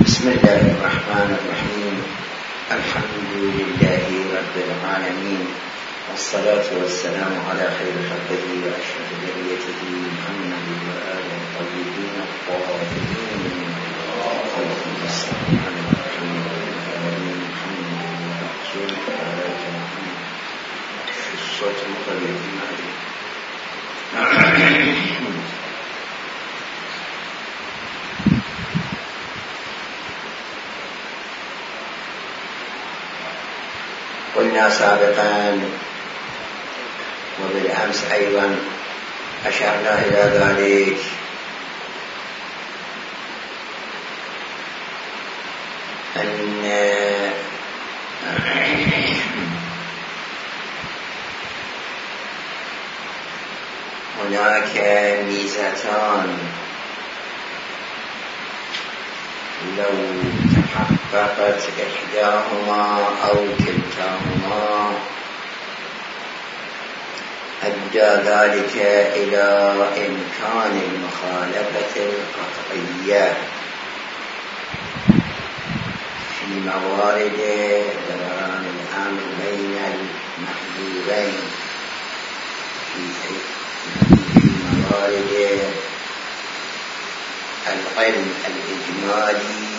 بسم الله الرحمن الرحيم. الحمد لله رب العالمين، والصلاة والسلام على خير خلقه وأشرف ذريته محمد وآله الطيبين الطاهرين. اللهم صل على محمد في الصوت المطلق. قلنا سابقا وبالأمس أيضا أشرنا إلى ذلك أن هناك ميزتان لو تحققت إحداهما أو كلتاهما أدى ذلك إلى إمكان المخالفة القطعية في موارد دوران الأمر بين المحظورين، في موارد العلم الإجمالي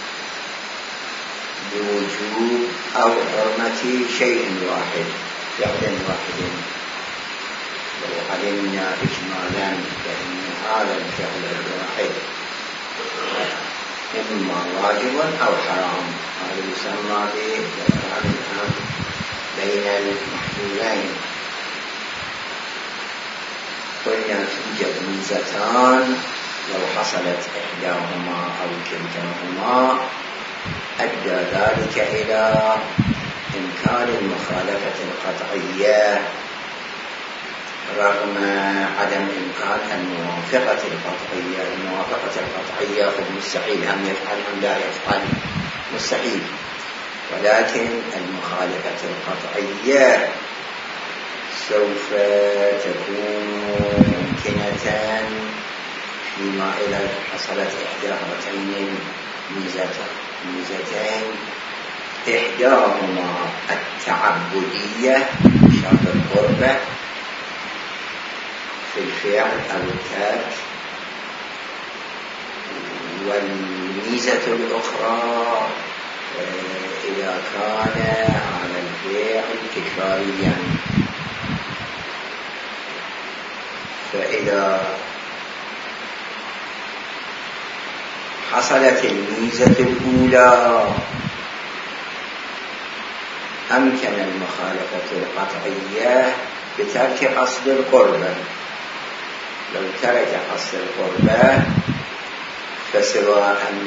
بوجوب أو حرمة شيء واحد، فعل واحد. لو علمنا إجمالا فإن هذا الفعل الواحد إما واجب أو حرام، هذا يسمى بدوران الأمر بين المحظورين. قلنا توجد ميزتان لو حصلت إحداهما أو كلتاهما أدى ذلك إلى إمكان المخالفة القطعية رغم عدم إمكان الموافقة القطعية. الموافقة القطعية مستحيل، أن يفعل أم لا يفعل مستحيل، ولكن المخالفة القطعية سوف تكون ممكنة فيما إذا حصلت إحدى هاتين الميزتين، إحداهما التعبدية شرط القربة في الفعل أو الترك، والميزة الأخرى إذا كان على الفعل تكراريا. فإذا حصلت الميزة الأولى أمكن المخالفة القطعية بترك قصد القربة. لو ترك قصد القربة فسواء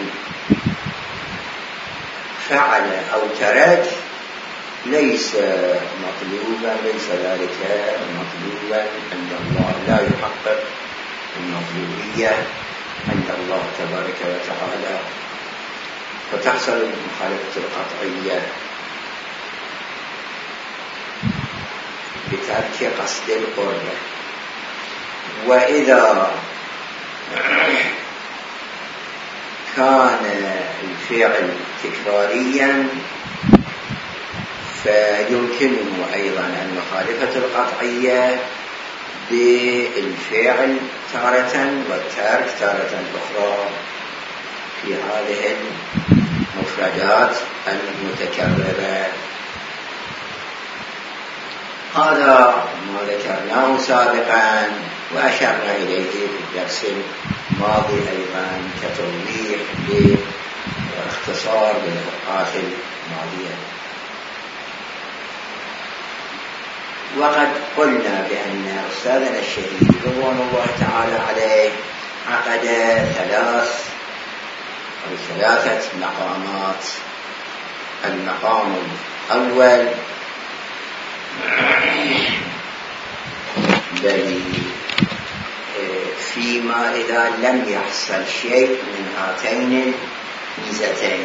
فعل أو ترك ليس مطلوبا، ليس ذلك مطلوبا عند الله، لا يحقق المطلوبية عند الله تبارك وتعالى، فتحصل المخالفة القطعية بترك قصد القربة. وإذا كان الفعل تكراريا فيمكنه أيضا المخالفة القطعية بالفعل تارة والترك تارة أخرى في هذه المفردات المتكررة. هذا ما ذكرناه سابقا وأشرنا إليه في الدرس الماضي أيضا كتوضيح واختصار للنقاط الماضية. وقد قلنا بأن أستاذنا الشهيد رضوان الله تعالى عليه عقد ثلاثة مقامات. المقام الأول بل فيما إذا لم يحصل شيء من هاتين الميزتين،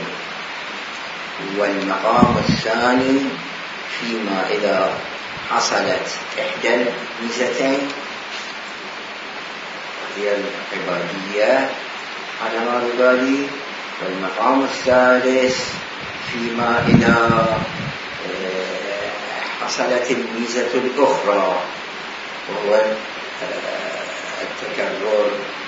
والمقام الثاني فيما إذا حصلت إحدى الميزتين هي العبادية على ما يبالي، والمقام الثالث فيما إذا حصلت الميزة الأخرى وهو التكرر.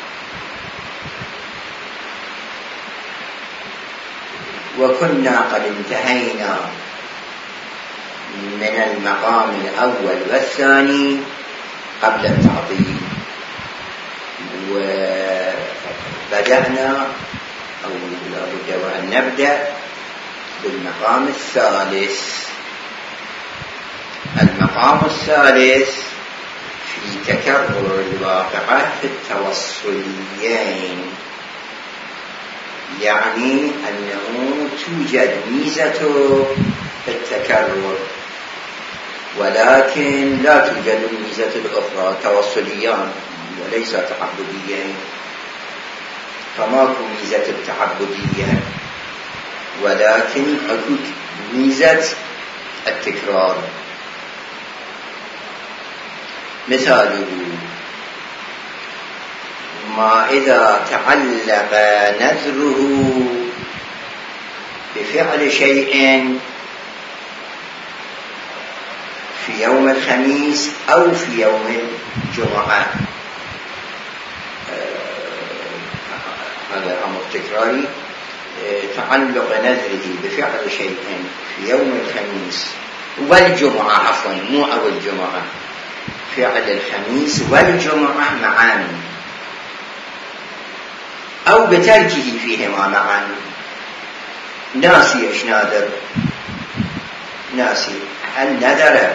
وكنا قد انتهينا من المقام الأول والثاني قبل التعطيل، وبدأنا أو لابد وأن نبدأ بالمقام الثالث. المقام الثالث في تكرر الواقعة في التوصليين، يعني أنه توجد ميزة في التكرر ولكن لا توجد الميزة الأخرى، توصليان وليس تعبديين، فماكو ميزة التعبدية ولكن أكو ميزة التكرار. مثاله ما إذا تعلق نذره بفعل شيء في يوم الخميس أو في يوم الجمعة، هذا أمر تكراري. تعلق نذره بفعل شيء في يوم الخميس والجمعة، عفوا مو أو الجمعة، فعل الخميس والجمعة معا أو بتركه فيهما معا. ناسي إيش ناذر؟ ناسي هل نذر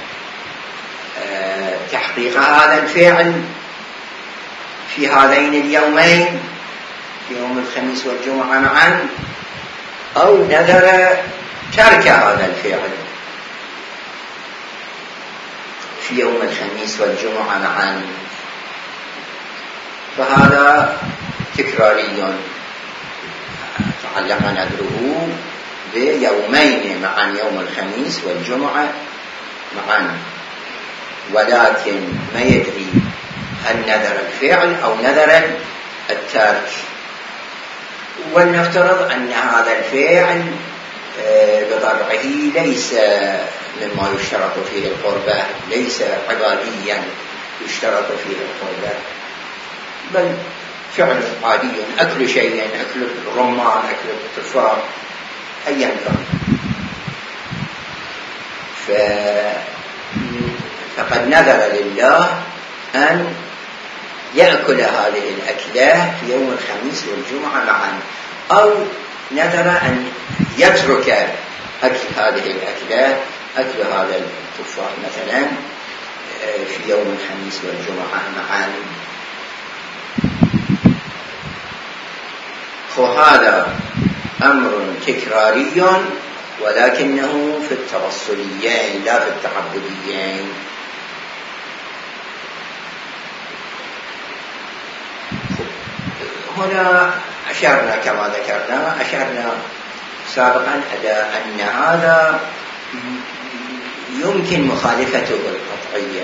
تحقيق هذا الفعل في هذين اليومين في يوم الخميس والجمعة معا، أو نذر ترك هذا الفعل في يوم الخميس والجمعة معا، فهذا تكراري. تعلق نذره بيومين معا، يوم الخميس والجمعة معا، ولكن ما يدري هل نذر الفعل أو نذر الترك. ولنفترض أن هذا الفعل بطبعه ليس مما يشترط فيه القربة، ليس عباديا يشترط فيه القربة، بل فعل عادي، أكل شيء، أكل الرمان، أكل التفاح، أيا كان. فقد نذر لله أن يأكل هذه الأكلة في يوم الخميس والجمعة معا، أو نذر أن يترك أكل هذه الأكلة، أكل هذا التفاح مثلا في يوم الخميس والجمعة معا. وهذا أمر تكراري ولكنه في التوصليين لا في التعبديين. هنا أشرنا كما ذكرنا، أشرنا سابقا إلى أن هذا يمكن مخالفته القطعية،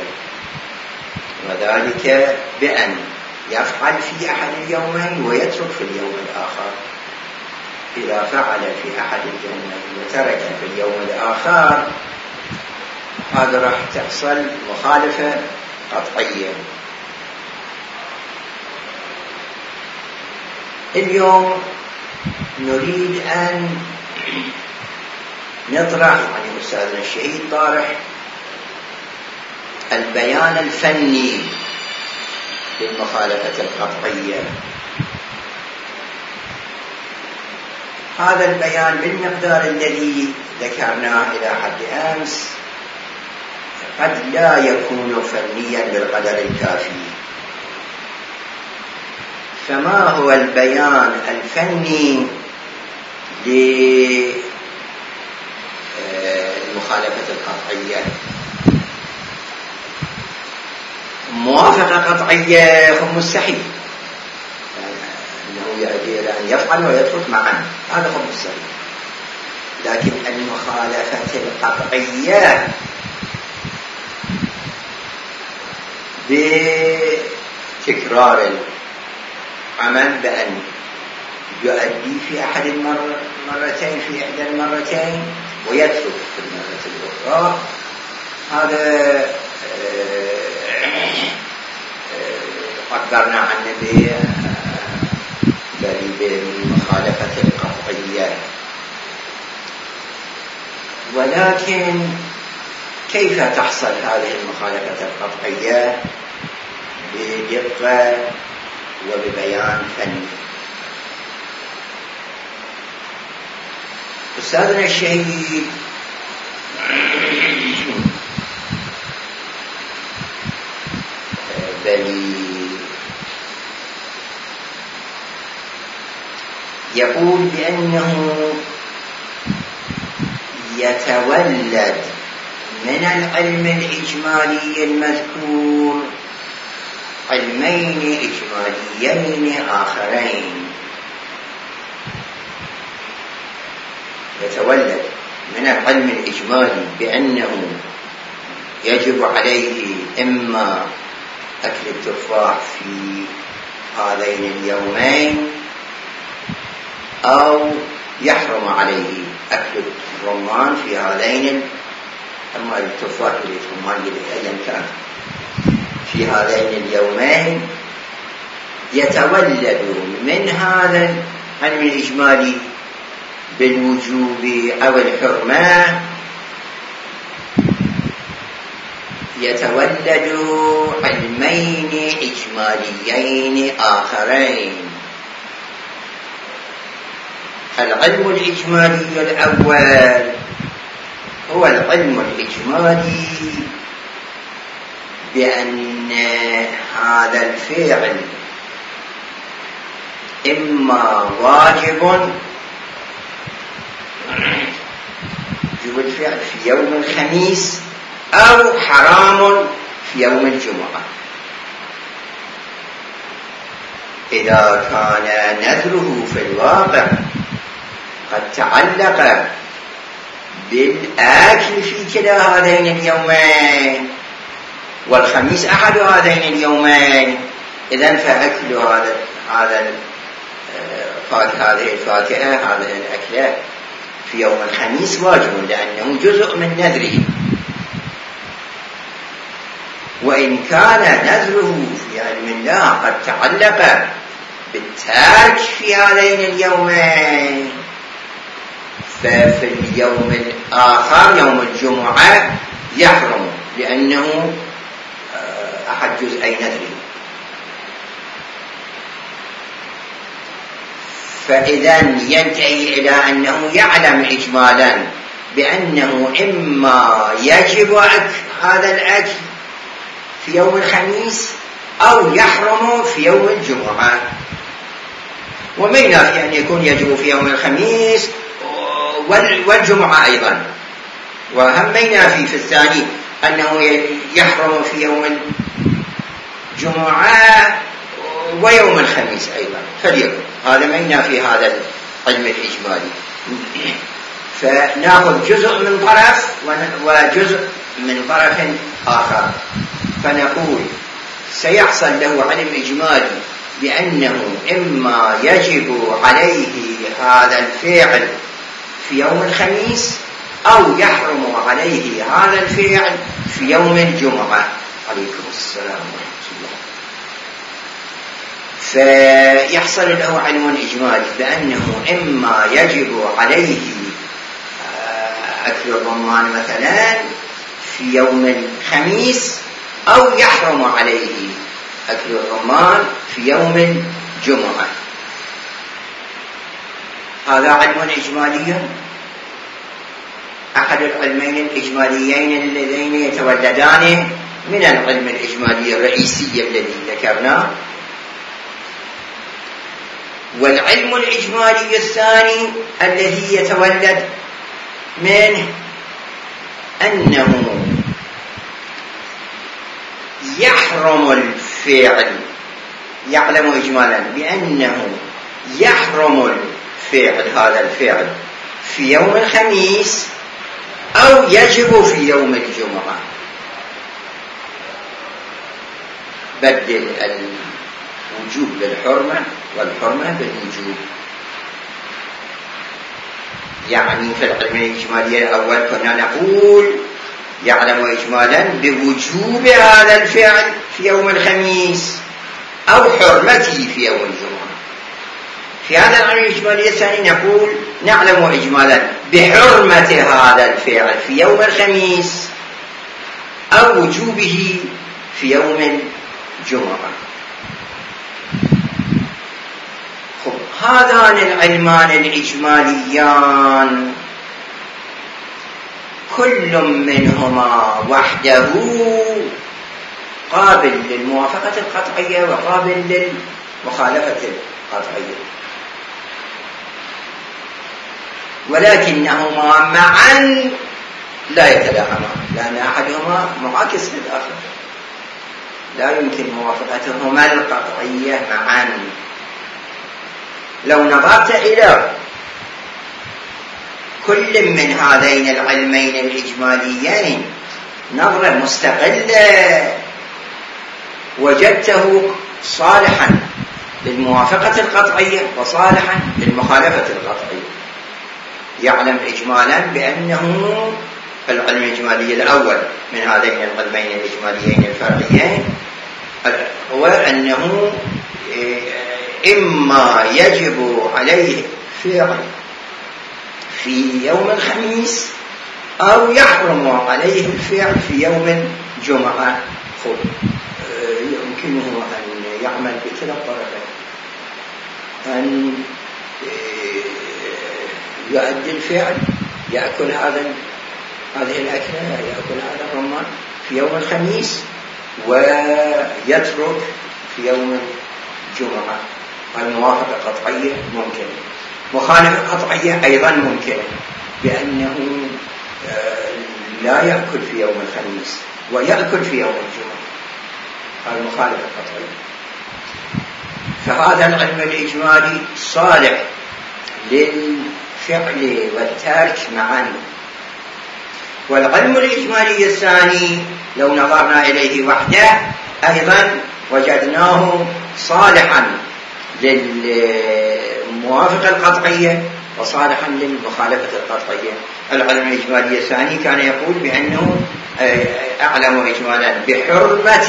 وذلك بأن يفعل في أحد اليومين ويترك في اليوم الآخر. إذا فعل في أحد اليومين وترك في اليوم الآخر، هذا راح تحصل مخالفة قطعية. اليوم نريد أن نطرح، يعني أستاذنا الشهيد طارح البيان الفني للمخالفة القطعية. هذا البيان بالمقدار الذي ذكرناه إلى حد أمس قد لا يكون فنيا بالقدر الكافي. فما هو البيان الفني للمخالفة القطعية؟ موافقة قطعية هم مستحيل، أنه يؤدي إلى أن يفعل ويترك معا، هذا هو مستحيل. لكن المخالفة القطعية بتكرار العمل، بأن يؤدي في أحد المرتين في إحدى المرتين ويترك في المرة الأخرى. هذا عبرنا عنه بالمخالفة القطعية. ولكن كيف تحصل هذه المخالفة القطعية؟ بدقة وببيان فني. أستاذنا الشهيد يقول بأنه يتولد من العلم الإجمالي المذكور علمين إجماليين آخرين. يتولد من العلم الإجمالي بأنه يجب عليه إما أكل التفاح في هذين اليومين أو يحرم عليه أكل الرمان في هذين أما التفاح والرمان أيا كان في هذين اليومين. يتولد من هذا العلم الإجمالي بالوجوب أو الحرمة يتولد علمين إجماليين آخرين. العلم الإجمالي الأول هو العلم الإجمالي بأن هذا الفعل إما واجب يجب الفعل في يوم الخميس أو حرام في يوم الجمعة. إذا كان نذره في الواقع قد تعلق بالأكل في كلا هذين اليومين والخميس أحد هذين اليومين، إذن فأكل هذه الفاكهة هذه الأكلة في يوم الخميس واجب لأنه جزء من نذره. وإن كان نذره في علم الله قد تعلق بالترك في هذين اليومين ففي اليوم الآخر يوم الجمعة يحرم لأنه أحد جزئي نذره. فإذا ينتهي إلى أنه يعلم إجمالا بأنه إما يجب هذا الأكل في يوم الخميس أو يحرم في يوم الجمعة. وما ينافي أن يكون يجب في يوم الخميس والجمعة أيضا، وهم ما ينافي في الثاني أنه يحرم في يوم الجمعة ويوم الخميس أيضا فليكن. هذا ما ينافي هذا العلم الإجمالي. فنأخذ جزء من طرف وجزء من طرف آخر، فنقول سيحصل له علم إجمالي بأنه إما يجب عليه هذا الفعل في يوم الخميس أو يحرم عليه هذا الفعل في يوم الجمعة. عليكم السلام ورحمة الله. فيحصل له علم إجمالي بأنه إما يجب عليه أكل الرمان مثلا في يوم الخميس أو يحرم عليه أكل الرمان في يوم الجمعة. هذا علم إجمالي أحد العلمين الإجماليين اللذين يتولدان من العلم الإجمالي الرئيسي الذي ذكرناه. والعلم الإجمالي الثاني الذي يتولد منه أنه يحرم الفعل، يعلم إجمالا بأنه يحرم الفعل هذا الفعل في يوم الخميس أو يجب في يوم الجمعة. بدل الوجوب بالحرمة والحرمة بالوجوب. يعني في العلم الإجمالي الأول كنا نقول يعلم إجمالا بوجوب هذا الفعل في يوم الخميس أو حرمته في يوم الجمعة. في هذا العلم الإجمالي الثاني نقول نعلم إجمالا بحرمة هذا الفعل في يوم الخميس أو وجوبه في يوم الجمعة. هذان العلمان الإجماليان كل منهما وحده قابل للموافقة القطعية وقابل للمخالفة القطعية، ولكنهما معا لا يتلاعبان، لأن أحدهما معاكس للآخر، لا يمكن موافقتهما القطعية معا. لو نظرت إلى كل من هذين العلمين الإجماليين نظرة مستقلة وجدته صالحا للموافقة القطعية وصالحا للمخالفة القطعية. يعلم إجمالا بأنه العلم الإجمالي الأول من هذين العلمين الإجماليين الفرعيين هو أنه إما يجب عليه فعل في يوم الخميس أو يحرم عليه الفعل في يوم الجمعة. يمكنه أن يعمل بكلا الطرفين، أن يؤدي الفعل، يأكل هذه الأكلة، يأكل هذا الرمان في يوم الخميس ويترك في يوم الجمعة. الموافقة قطعية ممكن، مخالفة قطعية أيضا ممكن، بأنه لا يأكل في يوم الخميس ويأكل في يوم الجمعة، المخالفة قطعية. فهذا العلم الإجمالي صالح للفعل والترك معا. والعلم الإجمالي الثاني لو نظرنا إليه وحده أيضا وجدناه صالحا للموافقة القطعية وصالحا للمخالفة القطعية. العلم الإجمالي الثاني كان يقول بأنه أعلم إجمالا بحرمة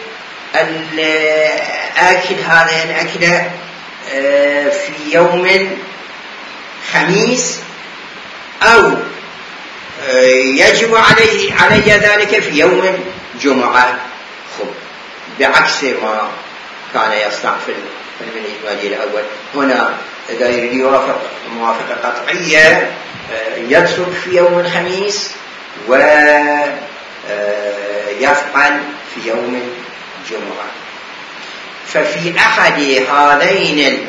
الأكل هذه الأكلة في يوم الخميس أو يجب علي ذلك في يوم الجمعة، بعكس ما كان يصنع في العلم الإجمالي الأول. هنا إذا يريد يوافق موافقة قطعية يترك في يوم الخميس ويفعل في يوم الجمعة. ففي أحد هذين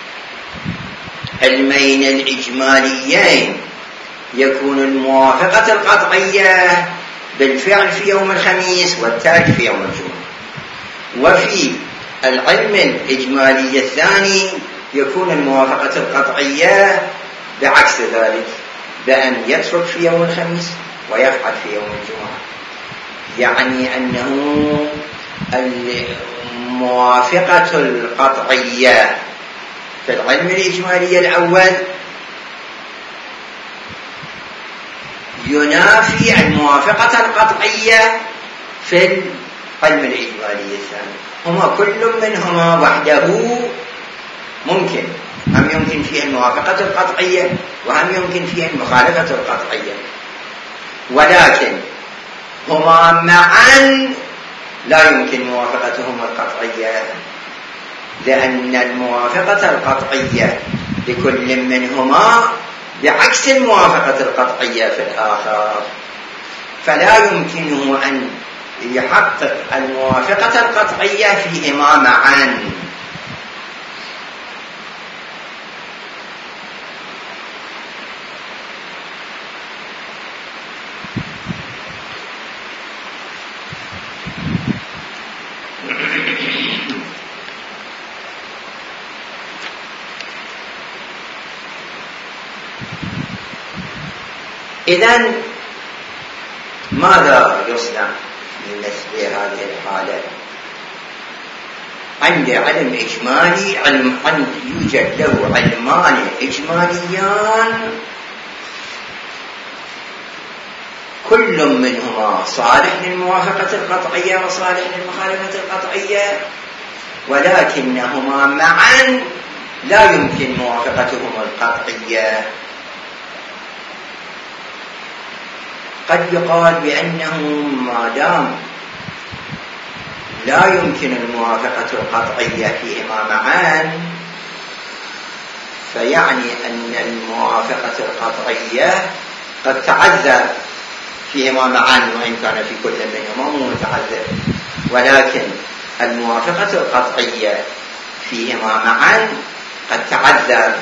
العلمين الإجماليين يكون الموافقة القطعية بالفعل في يوم الخميس والترك في يوم الجمعة، وفي العلم الإجمالي الثاني يكون الموافقة القطعية بعكس ذلك، بأن يترك في يوم الخميس ويفعل في يوم الجمعة. يعني أنه الموافقة القطعية في العلم الإجمالي الأول ينافي الموافقة القطعية في العلم الإجمالي الثاني. هما كل منهما وحده ممكن، هم يمكن فيه الموافقة القطعية وهم يمكن فيه المخالفة القطعية، ولكن هما معا لا يمكن موافقتهما القطعية، لأن الموافقة القطعية لكل منهما بعكس الموافقة القطعية في الآخر، فلا يمكنه أن يحقق الموافقة القطعية فيهما معا. إذن ماذا يصنع في مثل هذه الحالة؟ عند علم إجمالي يوجد له علمان إجماليان كل منهما صالح للموافقة القطعية وصالح للمخالفة القطعية، ولكنهما معا لا يمكن موافقتهما القطعية. قد يقال بأنه ما دام لا يمكن الموافقة القطعية فيهما معا، فيعني أن الموافقة القطعية قد تعذر فيهما معا، وإن كان في كل منهما متعذر، ولكن الموافقة القطعية فيهما معا قد تعذر،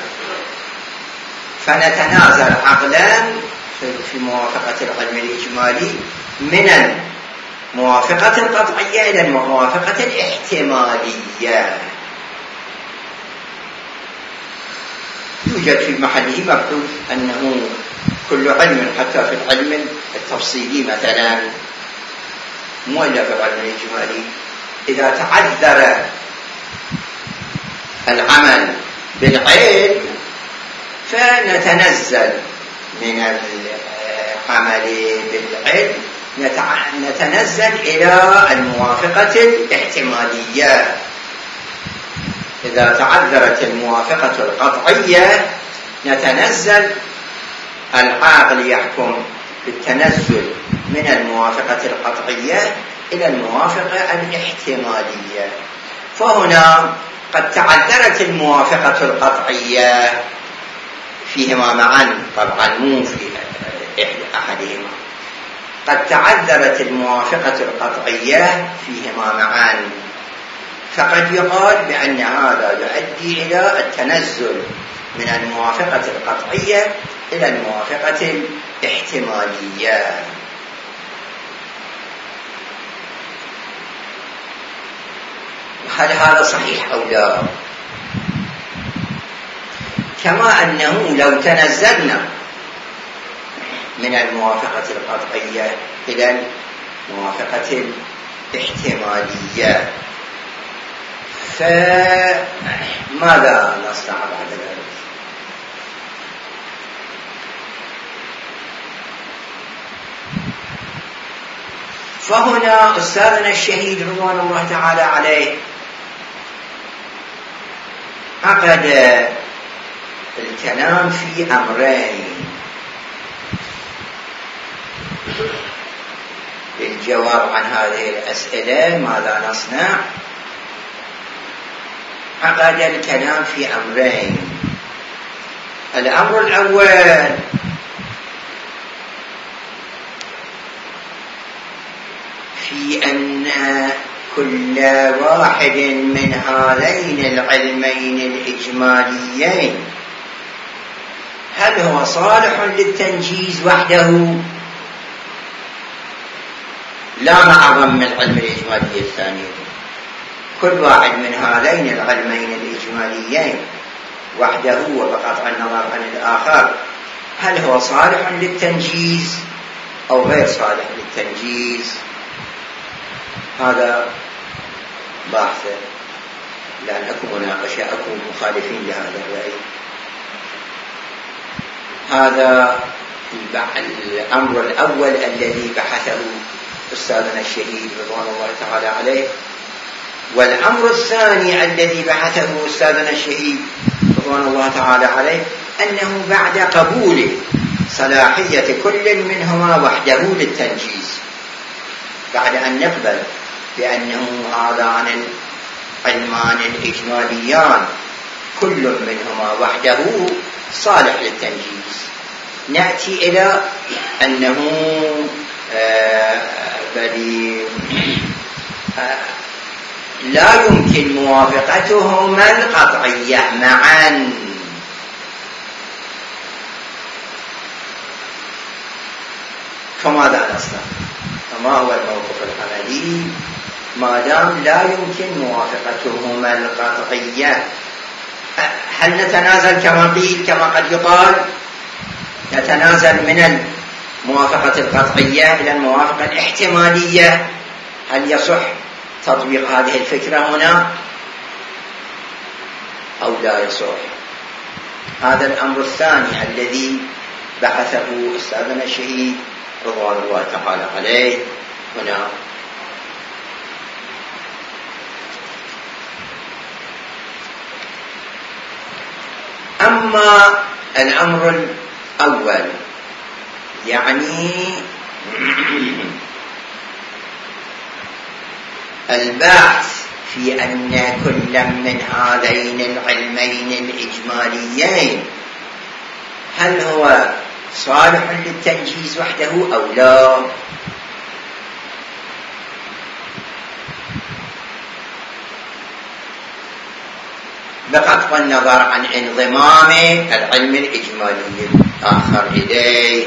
فنتنازل عقلا في موافقة العلم الإجمالي من الموافقة القطعية إلى الموافقة الاحتمالية. يوجد في محله مبحوث أنه كل علم، حتى في العلم التفصيلي مثلا مو إلا في العلم الإجمالي، إذا تعذر العمل بالعلم فنتنزل من العمل بالعلم، نتنزل إلى الموافقة الاحتمالية. إذا تعذرت الموافقة القطعية نتنزل، العاقل يحكم بالتنزل من الموافقة القطعية إلى الموافقة الاحتمالية. فهنا قد تعذرت الموافقة القطعية فيهما معا، طبعا مو في أحدهما، قد تعذرت الموافقة القطعية فيهما معا، فقد يقال بأن هذا يؤدي إلى التنزل من الموافقة القطعية إلى الموافقة الاحتمالية. هل هذا صحيح أو لا؟ كما أنه لو تنزلنا من الموافقة القطعية إلى الموافقة الاحتمالية، فماذا نصنع بعد ذلك؟ فهنا أستاذنا الشهيد رضوان الله تعالى عليه عقد الكلام في أمرين للجواب عن هذه الأسئلة ماذا نصنع. عقد الكلام في أمرين. الأمر الأول في أن كل واحد من هذين العلمين الإجماليين هل هو صالح للتنجيز وحده لا مع ضم العلم الإجمالي الثاني. كل واحد من هذين العلمين الإجماليين وحده وبقطع النظر عن الآخر هل هو صالح للتنجيز أو غير صالح للتنجيز، هذا بحث، لأنكم مناقشة أكون مخالفين لهذا الرأي. هذا الأمر الأول الذي بحثه أستاذنا الشهيد رضوان الله تعالى عليه. والأمر الثاني الذي بحثه أستاذنا الشهيد رضوان الله تعالى عليه أنه بعد قبول صلاحية كل منهما وحده للتنجيز، بعد أن نقبل بأنه هذان العلمان الإجماليان كل منهما وحده صالح للتنجيز، نأتي إلى أنه لا يمكن موافقتهما القطعية معا. فماذا نصنع؟ فما هو الموقف العملي ما دام لا يمكن موافقتهما القطعية؟ هل نتنازل كما قيل، كما قد يقال نتنازل من الموافقة القطعية إلى الموافقة الاحتمالية؟ هل يصح تطبيق هذه الفكرة هنا أو لا يصح؟ هذا الأمر الثاني الذي بحثه أستاذنا الشهيد رضوان الله تعالى عليه هنا. أما الأمر الأول يعني البحث في أن كل من هذين العلمين الإجماليين هل هو صالح للتنجيز وحده أو لا، بقطع النظر عن انضمام العلم الإجمالي الآخر إليه.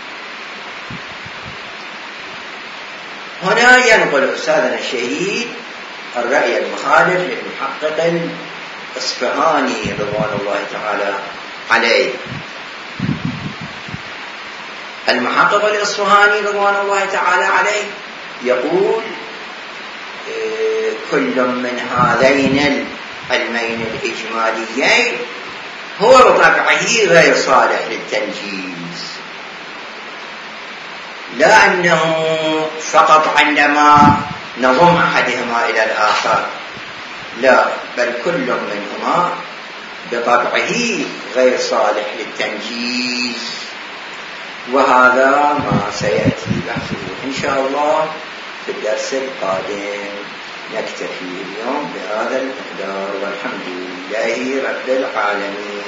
هنا ينقل أستاذنا الشهيد الرأي المخالف للمحقق الإصفهاني رضوان الله تعالى عليه. المحقق الإصفهاني رضوان الله تعالى عليه يقول كل من هذين العلمين الإجماليين هو بطبعه غير صالح للتنجيز، لا أنه فقط عندما نضم أحدهما إلى الآخر، لا، بل كل منهما بطبعه غير صالح للتنجيز. وهذا ما سيأتي بحثه إن شاء الله في الدرس القادم. نكتفي اليوم بهذا المقدار والحمد لله رب العالمين.